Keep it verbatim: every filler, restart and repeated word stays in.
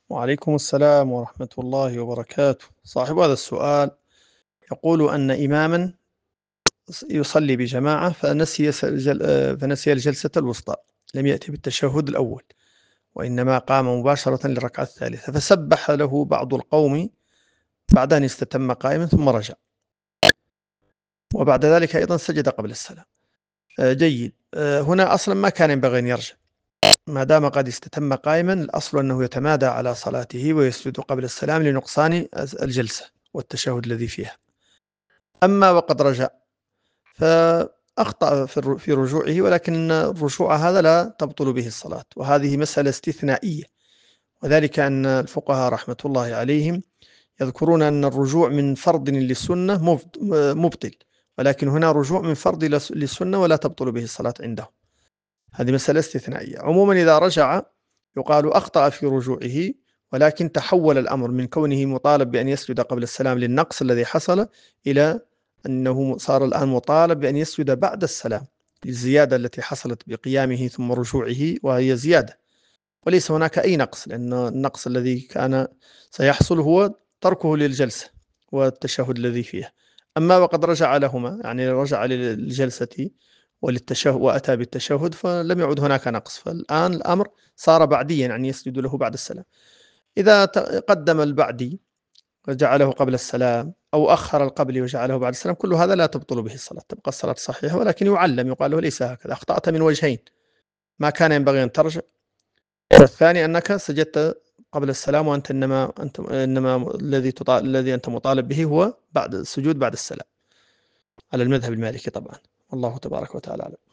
وعليكم السلام ورحمة الله وبركاته. صاحب هذا السؤال يقول أن إماما يصلي بجماعة فنسي س- جل- آه، فنسي الجلسة الوسطى، لم يأتي بالتشهد الأول وإنما قام مباشرة للركعة الثالثة، فسبح له بعض القوم بعد أن استتم قائما ثم رجع، وبعد ذلك أيضا سجد قبل السلام. آه، جيد. آه، هنا أصلا ما كان ينبغي أن يرجع ما دام قد استتم قائما. الأصل أنه يتمادى على صلاته ويسجد قبل السلام لنقصان الجلسة والتشهد الذي فيها. أما وقد رجع فأخطأ في الر- في رجوعه، ولكن الرجوع هذا لا تبطل به الصلاة، وهذه مسألة استثنائية، وذلك أن الفقهاء رحمة الله عليهم يذكرون أن الرجوع من فرض للسنة مبط- مبطل، ولكن هنا رجوع من فرض لس- للسنة ولا تبطل به الصلاة عندهم. هذه مسألة استثنائية. عموما إذا رجع يقال أخطأ في رجوعه، ولكن تحول الأمر من كونه مطالب بأن يسجد قبل السلام للنقص الذي حصل إلى أنه صار الآن مطالب بأن يسجد بعد السلام للزيادة التي حصلت بقيامه ثم رجوعه، وهي زيادة وليس هناك أي نقص، لأن النقص الذي كان سيحصل هو تركه للجلسة والتشهد الذي فيها. أما وقد رجع لهما، يعني رجع للجلسة وللتشهد وأتى بالتشهد، فلم يعد هناك نقص، فالآن الأمر صار بعديا، يعني يسجد له بعد السلام. إذا قدم البعدي وجعله قبل السلام أو أخر القبلي وجعله بعد السلام، كل هذا لا تبطل به الصلاة، تبقى الصلاة صحيحة، ولكن يعلم يقال له ليس هكذا، أخطأت من وجهين، ما كان ينبغي أن ترجع، والثاني أنك سجدت قبل السلام وأنت إنما أنت إنما الذي تطالب الذي أنت مطالب به هو بعد السجود بعد السلام، على المذهب المالكي طبعا. والله تبارك وتعالى أعلم.